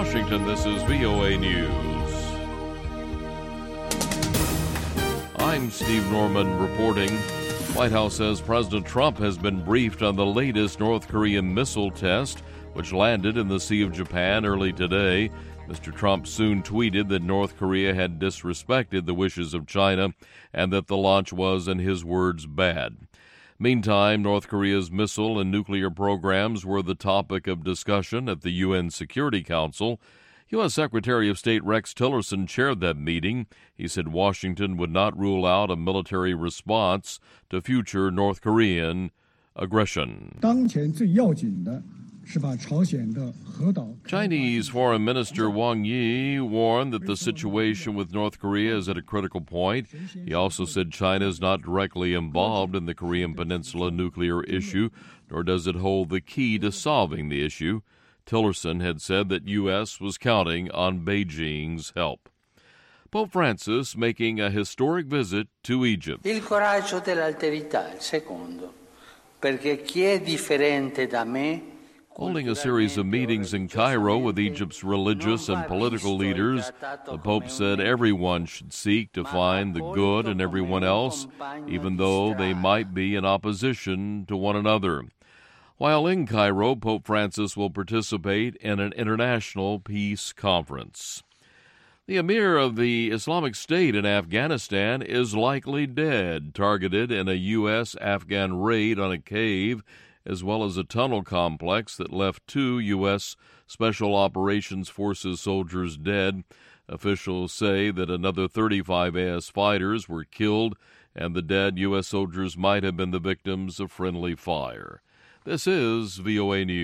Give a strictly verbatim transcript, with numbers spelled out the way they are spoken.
Washington, this is V O A News. I'm Steve Norman reporting. White House says President Trump has been briefed on the latest North Korean missile test, which landed in the Sea of Japan early today. Mister Trump soon tweeted that North Korea had disrespected the wishes of China and that the launch was, in his words, bad. Meantime, North Korea's missile and nuclear programs were the topic of discussion at the U N Security Council. U S. Secretary of State Rex Tillerson chaired that meeting. He said Washington would not rule out a military response to future North Korean aggression. Chinese Foreign Minister Wang Yi warned that the situation with North Korea is at a critical point. He also said China is not directly involved in the Korean Peninsula nuclear issue, nor does it hold the key to solving the issue. Tillerson had said that U S was counting on Beijing's help. Pope Francis making a historic visit to Egypt. Il coraggio dell'alterità, il secondo, perché chi è differente da me. Holding a series of meetings in Cairo with Egypt's religious and political leaders, the Pope said everyone should seek to find the good in everyone else, even though they might be in opposition to one another. While in Cairo, Pope Francis will participate in an international peace conference. The emir of the Islamic State in Afghanistan is likely dead, targeted in a U S Afghan raid on a cave, as well as a tunnel complex that left two U S Special Operations Forces soldiers dead. Officials say that another thirty-five I S fighters were killed, and the dead U S soldiers might have been the victims of friendly fire. This is V O A News.